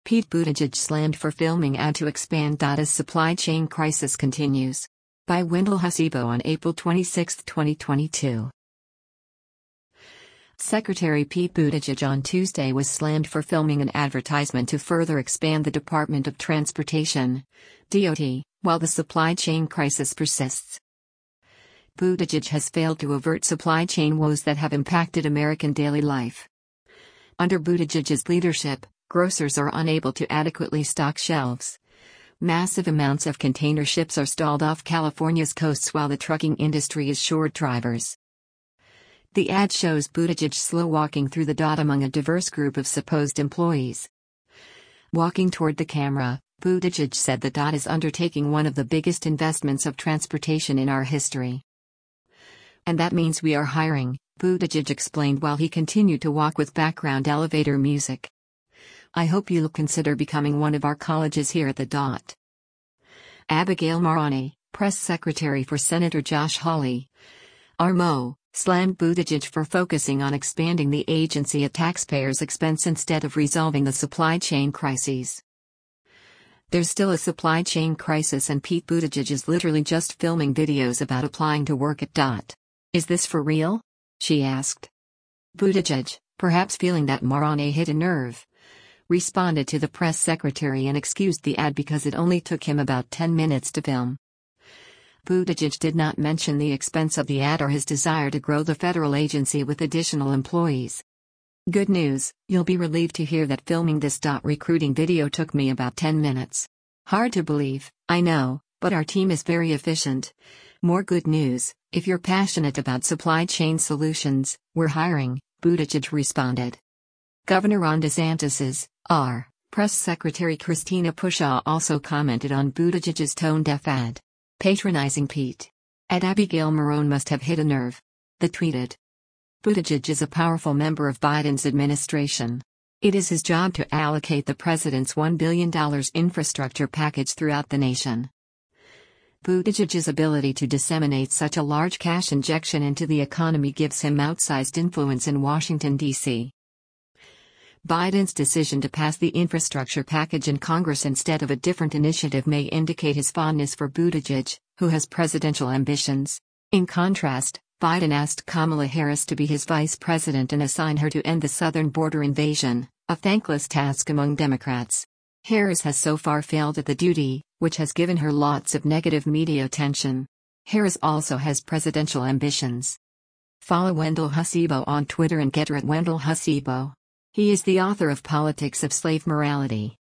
Pete Buttigieg slammed for filming ad to expand. As supply chain crisis continues. By Wendell Hasibo on April 26, 2022. Secretary Pete Buttigieg on Tuesday was slammed for filming an advertisement to further expand the Department of Transportation (DOT), while the supply chain crisis persists. Buttigieg has failed to avert supply chain woes that have impacted American daily life. Under Buttigieg's leadership, grocers are unable to adequately stock shelves. Massive amounts of container ships are stalled off California's coasts while the trucking industry is short drivers. The ad shows Buttigieg slow walking through the DOT among a diverse group of supposed employees. Walking toward the camera, Buttigieg said the DOT is undertaking one of the biggest investments of transportation in our history. And that means we are hiring, Buttigieg explained while he continued to walk with background elevator music. I hope you'll consider becoming one of our colleges here at the DOT. Abigail Moroni, press secretary for Senator Josh Hawley, RMO, slammed Buttigieg for focusing on expanding the agency at taxpayers' expense instead of resolving the supply chain crises. There's still a supply chain crisis and Pete Buttigieg is literally just filming videos about applying to work at DOT. Is this for real? She asked. Buttigieg, perhaps feeling that Moroni hit a nerve, responded to the press secretary and excused the ad because it only took him about 10 minutes to film. Buttigieg did not mention the expense of the ad or his desire to grow the federal agency with additional employees. Good news, you'll be relieved to hear that filming this DOT recruiting video took me about 10 minutes. Hard to believe, I know, but our team is very efficient. More good news, if you're passionate about supply chain solutions, we're hiring, Buttigieg responded. Governor Ron DeSantis's, press secretary Christina Pushaw also commented on Buttigieg's tone-deaf ad. Patronizing Pete. At Abigail Moroni must have hit a nerve. The tweeted. Buttigieg is a powerful member of Biden's administration. It is his job to allocate the president's $1 billion infrastructure package throughout the nation. Buttigieg's ability to disseminate such a large cash injection into the economy gives him outsized influence in Washington, D.C. Biden's decision to pass the infrastructure package in Congress instead of a different initiative may indicate his fondness for Buttigieg, who has presidential ambitions. In contrast, Biden asked Kamala Harris to be his vice president and assign her to end the southern border invasion, a thankless task among Democrats. Harris has so far failed at the duty, which has given her lots of negative media attention. Harris also has presidential ambitions. Follow Wendell Hasibo on Twitter and get her at Wendell Hasibo. He is the author of Politics of Slave Morality.